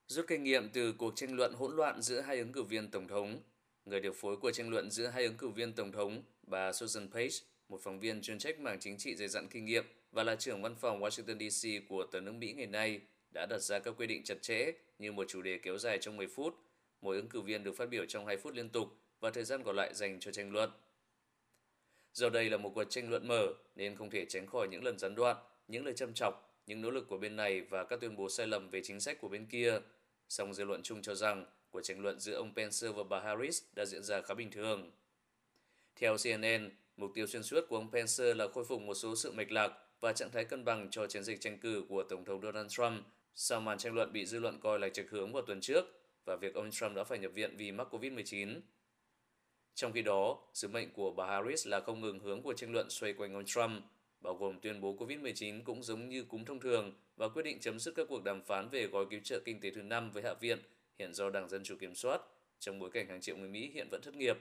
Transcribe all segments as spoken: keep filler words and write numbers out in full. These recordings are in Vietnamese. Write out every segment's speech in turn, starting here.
Rút kinh nghiệm từ cuộc tranh luận hỗn loạn giữa hai ứng cử viên tổng thống, người điều phối cuộc tranh luận giữa hai ứng cử viên tổng thống, bà Susan Page, một phóng viên chuyên trách mảng chính trị dày dặn kinh nghiệm và là trưởng văn phòng Washington đê xê của tờ nước Mỹ ngày nay, đã đặt ra các quy định chặt chẽ như một chủ đề kéo dài trong mười phút, mỗi ứng cử viên được phát biểu trong hai phút liên tục và thời gian còn lại dành cho tranh luận. Do đây là một cuộc tranh luận mở nên không thể tránh khỏi những lần gián đoạn, những lời châm chọc, những nỗ lực của bên này và các tuyên bố sai lầm về chính sách của bên kia. Song dư luận chung cho rằng cuộc tranh luận giữa ông Pence và bà Harris đã diễn ra khá bình thường. Theo xê en en, mục tiêu xuyên suốt của ông Pence là khôi phục một số sự mạch lạc và trạng thái cân bằng cho chiến dịch tranh cử của Tổng thống Donald Trump sau màn tranh luận bị dư luận coi là chệch hướng vào tuần trước và việc ông Trump đã phải nhập viện vì mắc covid mười chín. Trong khi đó, sứ mệnh của bà Harris là không ngừng hướng cuộc tranh luận xoay quanh ông Trump, bao gồm tuyên bố covid mười chín cũng giống như cúm thông thường và quyết định chấm dứt các cuộc đàm phán về gói cứu trợ kinh tế thứ năm với Hạ viện hiện do Đảng Dân Chủ kiểm soát, trong bối cảnh hàng triệu người Mỹ hiện vẫn thất nghiệp.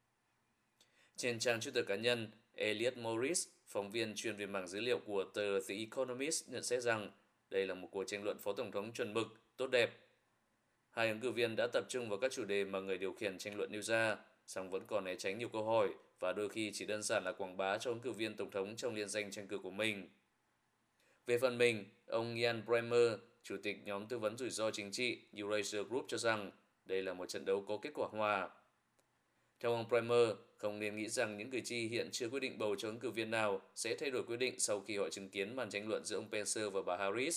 Trên trang Twitter cá nhân, Elliot Morris, phóng viên chuyên về mảng dữ liệu của tờ The Economist nhận xét rằng đây là một cuộc tranh luận phó tổng thống chuẩn mực, tốt đẹp. Hai ứng cử viên đã tập trung vào các chủ đề mà người điều khiển tranh luận nêu ra, song vẫn còn né tránh nhiều câu hỏi và đôi khi chỉ đơn giản là quảng bá cho ứng cử viên tổng thống trong liên danh tranh cử của mình. Về phần mình, ông Ian Bremmer, chủ tịch nhóm tư vấn rủi ro chính trị Eurasia Group cho rằng đây là một trận đấu có kết quả hòa. Theo ông Bremmer, không nên nghĩ rằng những cử tri hiện chưa quyết định bầu cho ứng cử viên nào sẽ thay đổi quyết định sau khi họ chứng kiến màn tranh luận giữa ông Pence và bà Harris.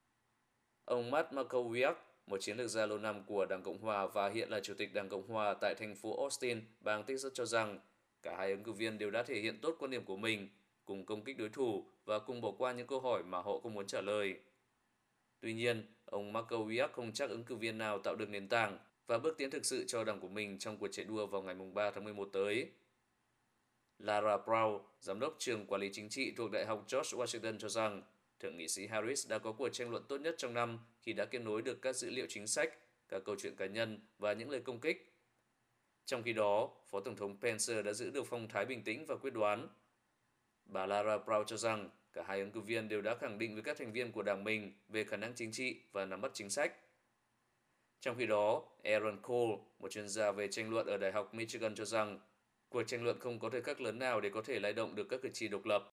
Ông Matt McCowiak, một chiến lược gia lâu năm của Đảng Cộng Hòa và hiện là Chủ tịch Đảng Cộng Hòa tại thành phố Austin, bang Texas cho rằng cả hai ứng cử viên đều đã thể hiện tốt quan điểm của mình, cùng công kích đối thủ và cùng bỏ qua những câu hỏi mà họ không muốn trả lời. Tuy nhiên, ông McCowiak không chắc ứng cử viên nào tạo được nền tảng và bước tiến thực sự cho đảng của mình trong cuộc chạy đua vào ngày ba tháng mười một tới. Lara Brown, giám đốc trường quản lý chính trị thuộc Đại học George Washington cho rằng Thượng nghị sĩ Harris đã có cuộc tranh luận tốt nhất trong năm khi đã kết nối được các dữ liệu chính sách, các câu chuyện cá nhân và những lời công kích. Trong khi đó, Phó Tổng thống Pence đã giữ được phong thái bình tĩnh và quyết đoán. Bà Lara Brown cho rằng cả hai ứng cử viên đều đã khẳng định với các thành viên của đảng mình về khả năng chính trị và nắm bắt chính sách. Trong khi đó, Aaron Cole, một chuyên gia về tranh luận ở Đại học Michigan cho rằng cuộc tranh luận không có thời khắc lớn nào để có thể lay động được các cử tri độc lập.